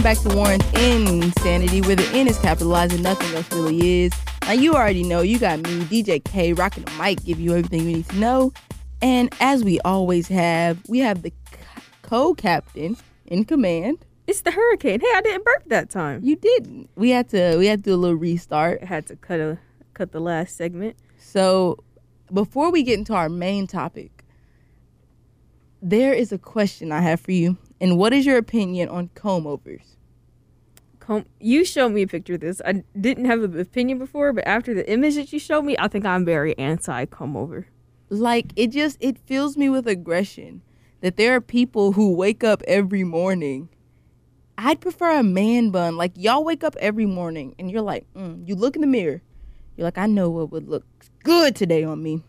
back to Warren's Insanity, where the N is capitalized and nothing else really is. Now, you already know, you got me, DJ K, rocking the mic, give you everything you need to know. And as we always have, we have the co-captain in command. It's the hurricane. Hey, I didn't burp that time. You didn't. We had to do a little restart. I had to cut the last segment. So, before we get into our main topic, there is a question I have for you. And what is your opinion on comb-overs? You showed me a picture of this. I didn't have an opinion before, but after the image that you showed me, I think I'm very anti-comb-over. Like, it fills me with aggression that there are people who wake up every morning. I'd prefer a man bun. Like, y'all wake up every morning and you're like, you look in the mirror. You're like, I know what would look good today on me.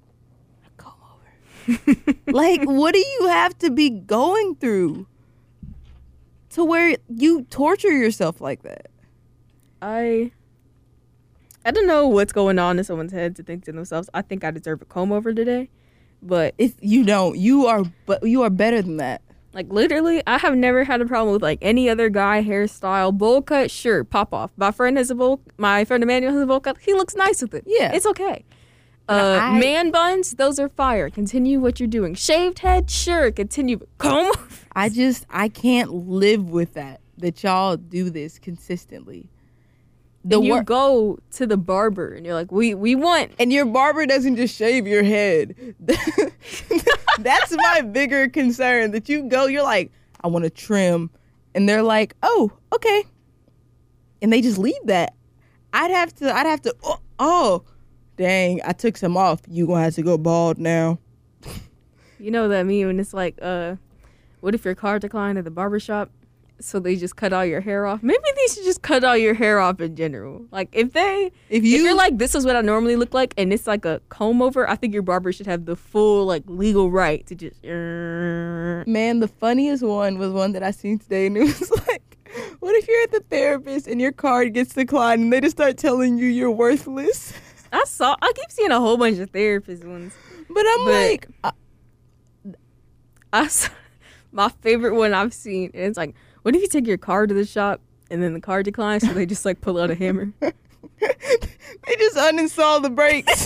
Like, what do you have to be going through to where you torture yourself like that? I don't know what's going on in someone's head to think to themselves, I think I deserve a comb over today. But you don't. You are better than that. Like, literally, I have never had a problem with like any other guy hairstyle. Bowl cut, sure, pop off. My friend Emmanuel has a bowl cut. He looks nice with it. Yeah, it's okay. Man buns, those are fire. Continue what you're doing. Shaved head, sure, continue. Comb. I can't live with that y'all do this consistently. You go to the barber and you're like, we want. And your barber doesn't just shave your head. That's my bigger concern. That you go, you're like, I want to trim. And they're like, oh, okay. And they just leave that. I'd have to, oh. Dang, I took some off. You gonna have to go bald now. You know that meme when it's like, what if your car declined at the barbershop? So they just cut all your hair off. Maybe they should just cut all your hair off in general. Like if you're like, this is what I normally look like, and it's like a comb over, I think your barber should have the full like legal right to just. Man, the funniest one was one that I seen today, and it was like, what if you're at the therapist and your card gets declined and they just start telling you you're worthless? I keep seeing a whole bunch of therapist ones. But like... my favorite one I've seen, and it's like, what if you take your car to the shop and then the car declines, so they just like pull out a hammer? They just uninstall the brakes.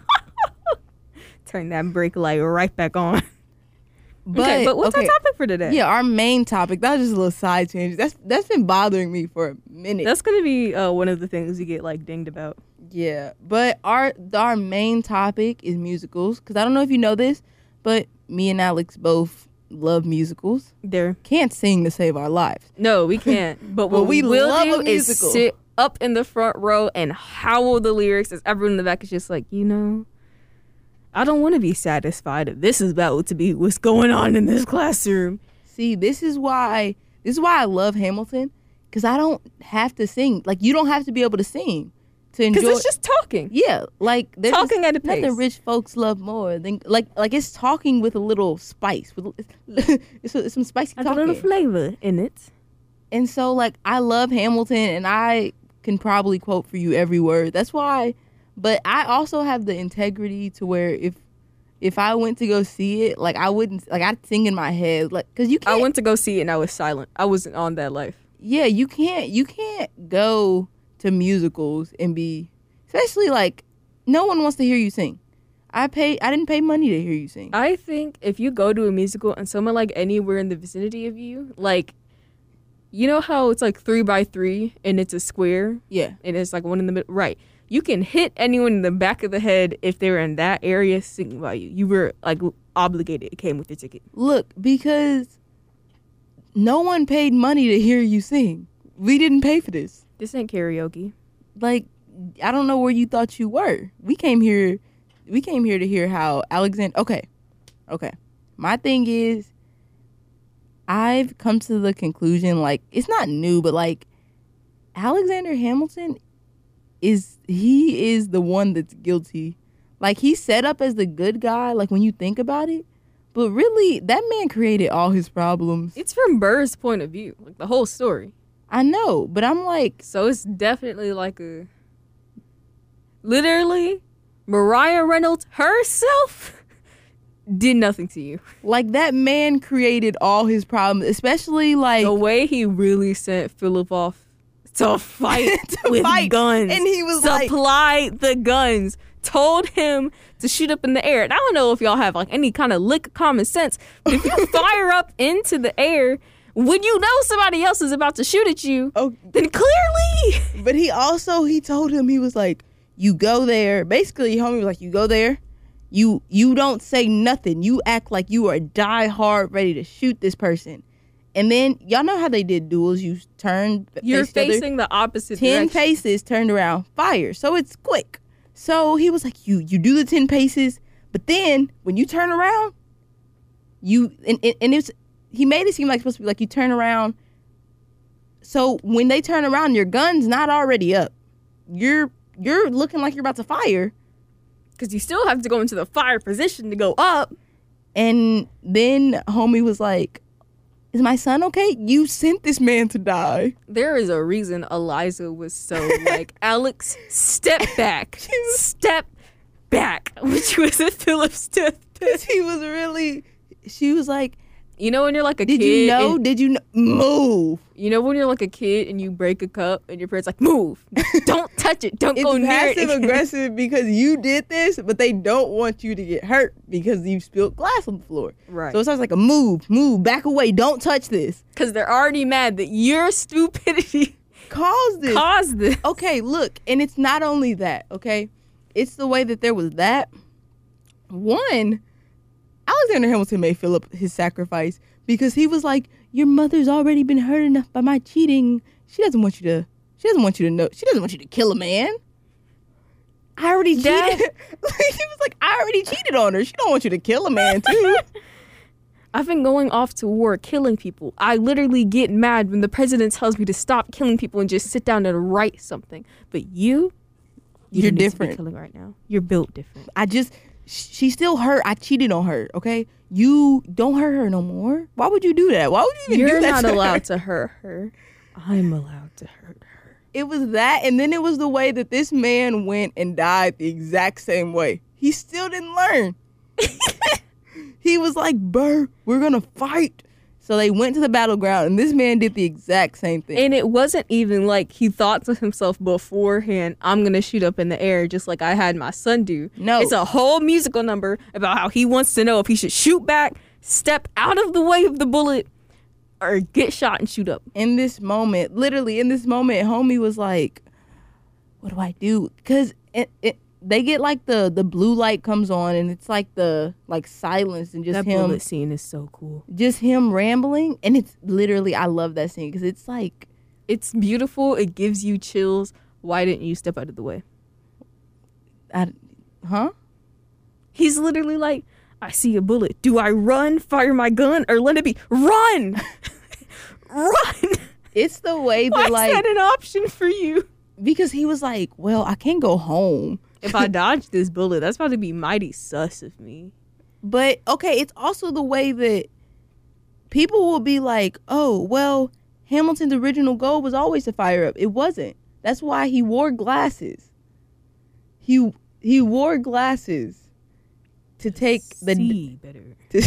Turn that brake light right back on. But what's our topic for today? Yeah, our main topic. That was just a little side change. That's been bothering me for a minute. That's going to be one of the things you get like dinged about. Yeah, but our main topic is musicals. Because I don't know if you know this, but me and Alex both love musicals. Can't sing to save our lives. No, we can't. But what we will do is sit up in the front row and howl the lyrics as everyone in the back is just like, I don't want to be satisfied if this is about to be what's going on in this classroom. See, this is why I love Hamilton, because I don't have to sing. Like, you don't have to be able to sing to enjoy. Because it's just talking. Yeah, like there's talking at a pace. Nothing rich folks love more than like it's talking with a little spice, it's some spicy talking, a little flavor in it. And so, like, I love Hamilton, and I can probably quote for you every word. That's why. But I also have the integrity to where if I went to go see it, like, I wouldn't, like, I'd sing in my head, like, because you can't. I went to go see it and I was silent. I wasn't on that life. Yeah, you can't go to musicals and be, especially, like, no one wants to hear you sing. I didn't pay money to hear you sing. I think if you go to a musical and someone, like, anywhere in the vicinity of you, like, you know how it's like 3x3 and it's a square? Yeah. And it's like one in the middle. Right. You can hit anyone in the back of the head if they were in that area singing by you. You were, like, obligated. It came with your ticket. Look, because no one paid money to hear you sing. We didn't pay for this. This ain't karaoke. Like, I don't know where you thought you were. We came here to hear how Alexander... Okay. My thing is, I've come to the conclusion, like, it's not new, but, like, Alexander Hamilton is the one that's guilty. Like, he's set up as the good guy, like, when you think about it. But really, that man created all his problems. It's from Burr's point of view, like, the whole story. I know, but I'm like... So it's definitely like a... Literally, Mariah Reynolds herself did nothing to you. Like, that man created all his problems, especially like the way he really sent Philip off to fight with guns. And he was supply the guns. Told him to shoot up in the air. And I don't know if y'all have like any kind of lick of common sense, but if you fire up into the air when you know somebody else is about to shoot at you, then clearly. But he told him, he was like, you go there. Basically, homie was like, you go there. You don't say nothing. You act like you are die hard ready to shoot this person. And then, y'all know how they did duels. You're facing the opposite 10 direction. paces, turned around, fire. So it's quick. So he was like, you do the 10 paces, but then when you turn around, he made it seem like it's supposed to be like you turn around. So when they turn around, your gun's not already up. You're looking like you're about to fire. Because you still have to go into the fire position to go up. And then homie was like, is my son okay? You sent this man to die. There is a reason Eliza was so like, Alex, step back. Step back. Which was at Philip's deathbed. She was like, you know when you're like a kid. Did you know? Move. You know when you're like a kid and you break a cup and your parents like, move. Don't touch it. Don't go near it. It's passive aggressive because you did this, but they don't want you to get hurt because you spilled glass on the floor. Right. So it sounds like a move, back away, don't touch this. Because they're already mad that your stupidity caused this. Okay, look, and it's not only that, okay? It's the way that there was that. One, Alexander Hamilton made Philip his sacrifice because he was like, your mother's already been hurt enough by my cheating. She doesn't want you to know. She doesn't want you to kill a man. I already cheated. He was like, I already cheated on her. She don't want you to kill a man too. I've been going off to war, killing people. I literally get mad when the president tells me to stop killing people and just sit down and write something. But you're different. Killing right now. You're built different. She's still hurt. I cheated on her, okay? You don't hurt her no more. Why would you do that? Why would you even do that? You're not allowed to hurt her. I'm allowed to hurt her. It was that, and then it was the way that this man went and died the exact same way. He still didn't learn. He was like, Burr, we're going to fight. So they went to the battleground, and this man did the exact same thing. And it wasn't even like he thought to himself beforehand, I'm going to shoot up in the air just like I had my son do. No. It's a whole musical number about how he wants to know if he should shoot back, step out of the way of the bullet, or get shot and shoot up. In this moment, homie was like, what do I do? Because they get like the blue light comes on and it's like the like silence and just that him. That bullet scene is so cool. Just him rambling, and it's literally, I love that scene because it's like, it's beautiful. It gives you chills. Why didn't you step out of the way? He's literally like, I see a bullet. Do I run, fire my gun, or let it be? Run! Run! It's the way that Why is that an option for you? Because he was like, well, I can't go home. If I dodge this bullet, that's about to be mighty sus of me. But, okay, it's also the way that people will be like, oh, well, Hamilton's original goal was always to fire up. It wasn't. That's why he wore glasses. He wore glasses to take the... See better.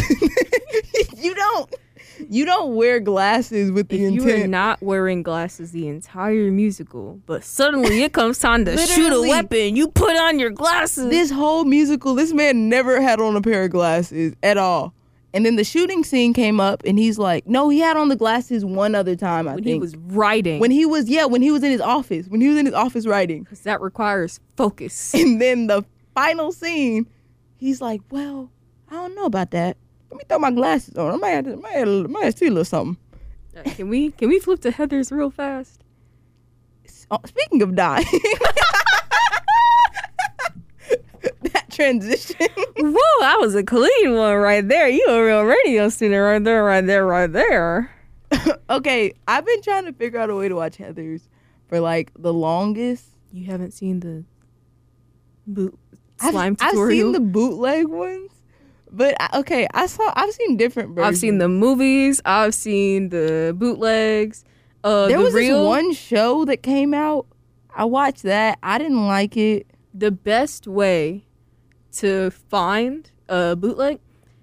You don't wear glasses with the intent. You are not wearing glasses the entire musical, but suddenly it comes time to shoot a weapon. You put on your glasses. This whole musical, this man never had on a pair of glasses at all. And then the shooting scene came up, and he's like, no, he had on the glasses one other time, I think. When he was writing. When he was in his office. When he was in his office writing. Because that requires focus. And then the final scene, he's like, well, I don't know about that. Let me throw my glasses on. I might have to see a little something. Can we flip to Heather's real fast? Speaking of dying. That transition. Whoa, that was a clean one right there. You a real radio student right there. Okay, I've been trying to figure out a way to watch Heather's for like the longest. You haven't seen the slime tutorial? I've seen the bootleg ones. But okay, I've seen different versions. I've seen the movies. I've seen the bootlegs. There was this one show that came out. I watched that. I didn't like it. The best way to find a bootleg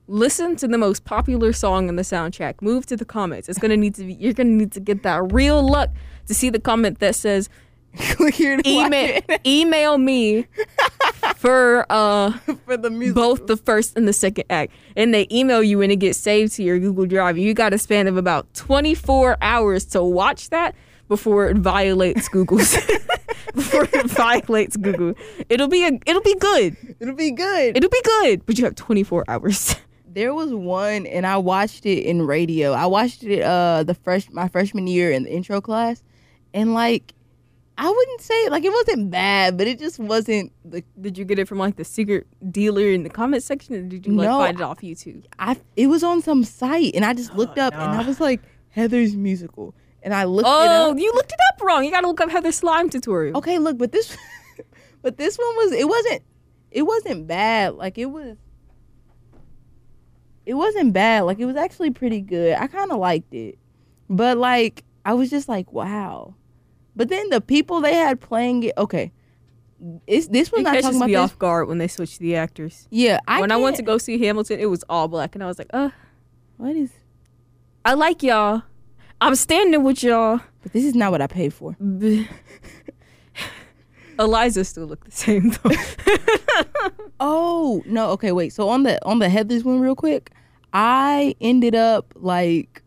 Listen to the most popular song on the soundtrack. Move to the comments. You're gonna need to get that real luck to see the comment that says, Click here to email me for the music. Both the first and the second act. And they email you and it gets saved to your Google Drive. You got a span of about 24 hours to watch that before it violates Google's It'll be good. It'll be good. But you have 24 hours. There was one, and I watched it in radio. I watched it my freshman year in the intro class, and like, I wouldn't say like it wasn't bad, but it just wasn't. Did you get it from like the secret dealer in the comment section, or did you find it off YouTube? It was on some site, and I just looked up, and I was like, Heather's musical, and I looked it up. Oh, you looked it up wrong. You gotta look up Heather's slime tutorial. Okay, look, but this one it wasn't bad. Like it wasn't bad. Like it was actually pretty good. I kind of liked it, but like I was just like, wow. But then the people they had playing it, okay, this was not talking about me off guard when they switched the actors. Yeah, I went to go see Hamilton, it was all black, and I was like, what is? I like y'all. I'm standing with y'all. But this is not what I paid for. Eliza still looked the same though. Oh no, okay, wait. So on the Heathers one, real quick, I ended up like,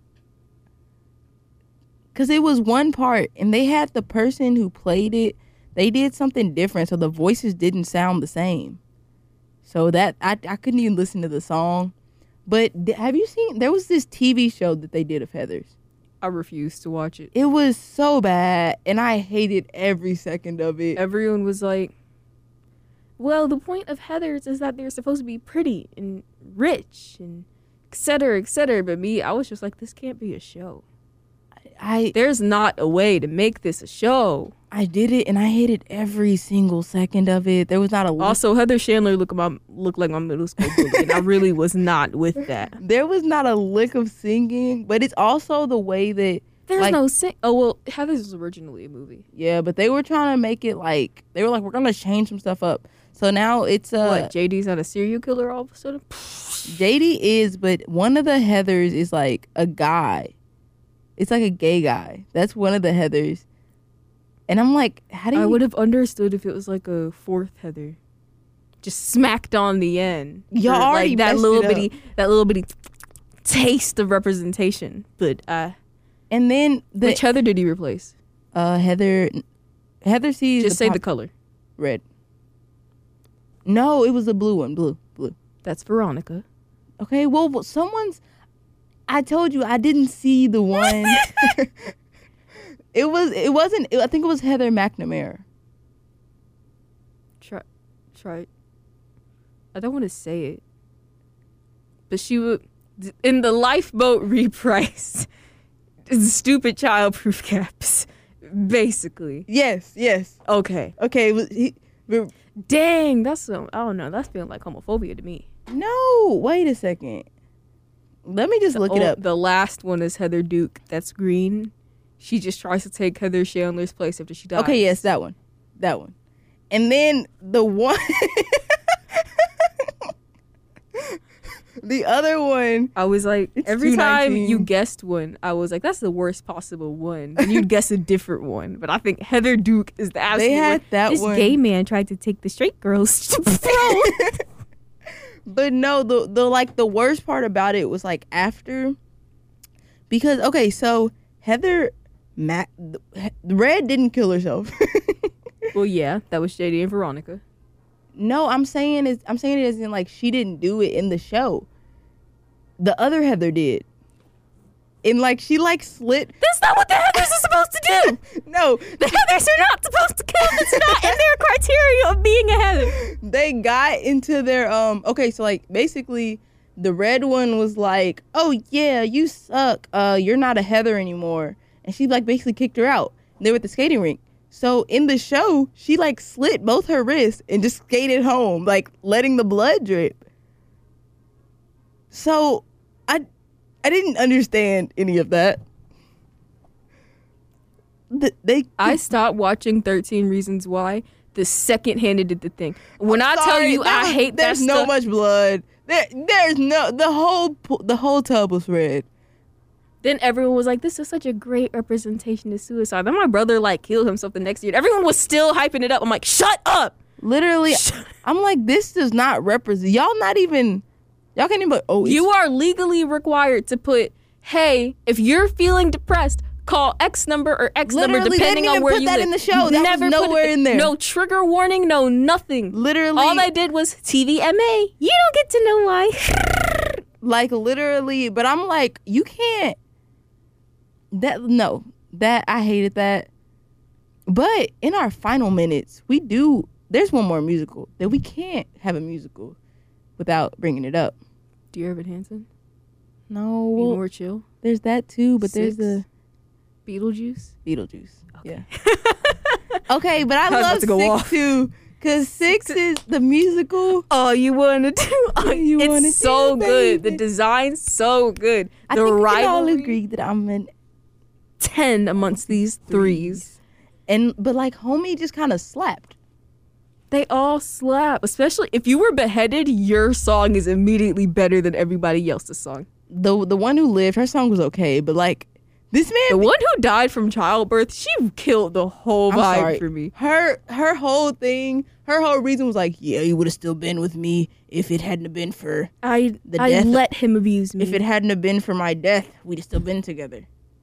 cause it was one part, and they had the person who played it. They did something different, so the voices didn't sound the same. So that I couldn't even listen to the song. But have you seen? There was this TV show that they did of Heathers. I refused to watch it. It was so bad, and I hated every second of it. Everyone was like, well, the point of Heathers is that they're supposed to be pretty and rich and et cetera, but me, I was just like, this can't be a show. There's not a way to make this a show. I did it, and I hated every single second of it. There was not a... Also, Heather Chandler looked like my middle school bully, and I really was not with that. There was not a lick of singing, but it's also the way that... There's no sing... Oh, well, Heathers was originally a movie. Yeah, but they were trying to make it like... They were like, we're going to change some stuff up. So now it's... What, JD's not a serial killer all of a sudden? JD is, but one of the Heathers is like a guy. It's like a gay guy. That's one of the Heathers. And I'm like, how do you... I would have understood if it was like a fourth Heather. Just smacked on the end. Y'all already like that little bitty taste of representation. But and then which Heather did he replace? Heather sees... Just say the color. Red. No, it was the blue one. Blue. That's Veronica. Okay, well, someone's... I told you I didn't see the one. It wasn't. I think it was Heather McNamara. Try. I don't want to say it, but she would in the lifeboat reprise. Stupid childproof caps, basically. Yes. Okay. Dang, that's I don't know. That's feeling like homophobia to me. No, wait a second. Let me just look it up. The last one is Heather Duke. That's green. She just tries to take Heather Chandler's place after she dies. Okay, yes, that one. And then the one... the other one... I was like, every time you guessed one, I was like, that's the worst possible one. And you'd guess a different one. But I think Heather Duke is the absolute... They had that this one. This gay man tried to take the straight girl's throne. But no, the worst part about it was like after... Because, okay, so Heather... Red didn't kill herself. Well, yeah, that was JD and Veronica. No, I'm saying it as in like she didn't do it in the show. The other Heather did. And like she like slit. That's not what the Heathers are supposed to do. No, the Heathers are not supposed to kill. It's not in their criteria of being a Heather. They got into their Okay, so like basically. The red one was like, oh yeah, you suck. You're not a Heather anymore. And she like basically kicked her out. They were at the skating rink. So in the show, she like slit both her wrists and just skated home, like letting the blood drip. So I didn't understand any of that. I stopped watching 13 Reasons Why the second Hannah did the thing. When I tell you I hate that stuff. There's no much blood. There's no the whole tub was red. Then everyone was like, this is such a great representation of suicide. Then my brother like killed himself the next year. Everyone was still hyping it up. I'm like, shut up. Literally, I'm like, this does not represent. Y'all can't even. You are legally required to put, hey, if you're feeling depressed, call X number or X number depending on where you live. That in the show. That was nowhere in there. No trigger warning, no nothing. Literally. All they did was TVMA. You don't get to know why. Like literally, but I'm like, you can't. That I hated that. But in our final minutes, there's one more musical that we can't have a musical without bringing it up. Dear Evan Hansen? No. Be More Chill? There's that too, but there's the Beetlejuice. Okay. Yeah. Okay, but I love 6 too. Cause 6 is the musical. All you wanna do. It's so good. The design's so good. I think we can all agree that I'm an 10 amongst these 3s. But like Homie just kind of slapped. They all slap. Especially if you were beheaded, your song is immediately better than everybody else's song. The one who lived, her song was okay, but like this man, the one who died from childbirth, she killed the whole vibe for me. Her whole thing, her whole reason was like, yeah, you would have still been with me if it hadn't have been for I let him abuse me. If it hadn't have been for my death, we'd have still been together.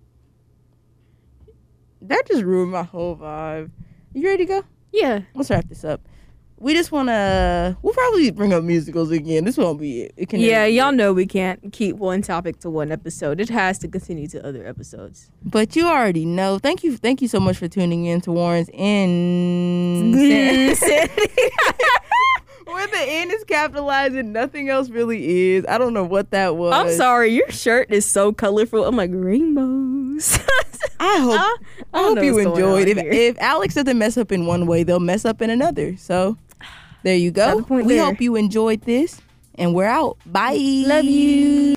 That just ruined my whole vibe. You ready to go? Yeah. Let's wrap this up. We just want to... We'll probably bring up musicals again. This won't be it. Y'all know we can't keep one topic to one episode. It has to continue to other episodes. But you already know. Thank you so much for tuning in to Warren's N. Where the N is capitalized and nothing else really is. I don't know what that was. I'm sorry. Your shirt is so colorful. I'm like, rainbows. I hope you enjoyed. If Alex doesn't mess up in one way, they'll mess up in another. So there you go. We hope you enjoyed this, and we're out. Bye. Love you.